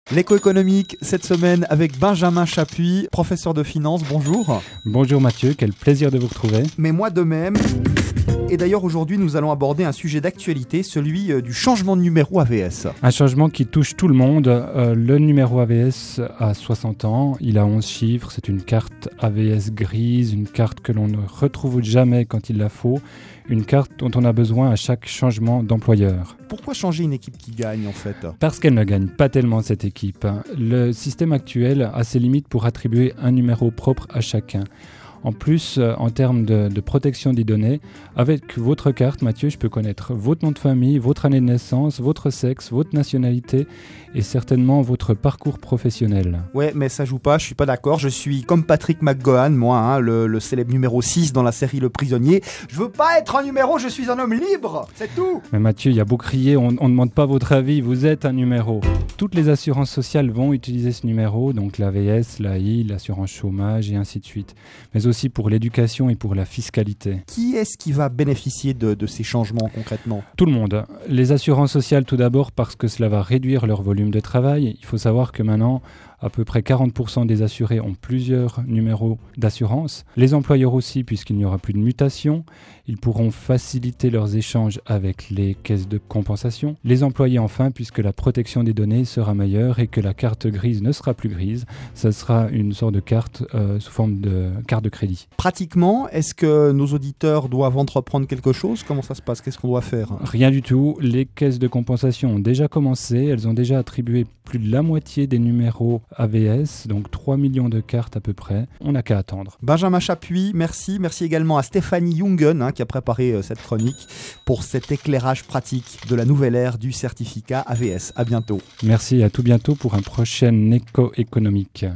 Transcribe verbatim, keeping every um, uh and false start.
L'écho économique cette semaine avec Benjamin Chapuis, professeur de finance. Bonjour. Bonjour Mathieu, quel plaisir de vous retrouver. Mais moi de même. Et d'ailleurs aujourd'hui nous allons aborder un sujet d'actualité, celui du changement de numéro A V S. Un changement qui touche tout le monde. Euh, le numéro A V S a soixante ans, il a onze chiffres, c'est une carte A V S grise, une carte que l'on ne retrouve jamais quand il la faut, une carte dont on a besoin à chaque changement d'employeur. Pourquoi changer une équipe qui gagne en fait ? Parce qu'elle ne gagne pas tellement cette équipe. Le système actuel a ses limites pour attribuer un numéro propre à chacun. En plus, euh, en termes de, de protection des données, avec votre carte, Mathieu, je peux connaître votre nom de famille, votre année de naissance, votre sexe, votre nationalité et certainement votre parcours professionnel. Ouais, mais ça joue pas, je suis pas d'accord. Je suis comme Patrick McGowan, moi, hein, le, le célèbre numéro six dans la série Le Prisonnier. Je veux pas être un numéro, je suis un homme libre, c'est tout. Mais Mathieu, il y a beau crier, on ne demande pas votre avis, vous êtes un numéro. Toutes les assurances sociales vont utiliser ce numéro, donc l'A V S, l'A I, l'assurance chômage et ainsi de suite. Mais aussi pour l'éducation et pour la fiscalité. Qui est-ce qui va bénéficier de, de ces changements concrètement ? Tout le monde. Les assurances sociales tout d'abord parce que cela va réduire leur volume de travail. Il faut savoir que maintenant, à peu près quarante pour cent des assurés ont plusieurs numéros d'assurance. Les employeurs aussi, puisqu'il n'y aura plus de mutation. Ils pourront faciliter leurs échanges avec les caisses de compensation. Les employés enfin, puisque la protection des données sera meilleure et que la carte grise ne sera plus grise. Ça sera une sorte de carte euh, sous forme de carte de crédit. Pratiquement, est-ce que nos auditeurs doivent entreprendre quelque chose ? Comment ça se passe ? Qu'est-ce qu'on doit faire ? Rien du tout. Les caisses de compensation ont déjà commencé. Elles ont déjà attribué plus de la moitié des numéros A V S, donc trois millions de cartes à peu près. On n'a qu'à attendre. Benjamin Chapuis, merci. Merci également à Stéphanie Jungen hein, qui a préparé euh, cette chronique pour cet éclairage pratique de la nouvelle ère du certificat A V S. À bientôt. Merci et à tout bientôt pour un prochain écho économique.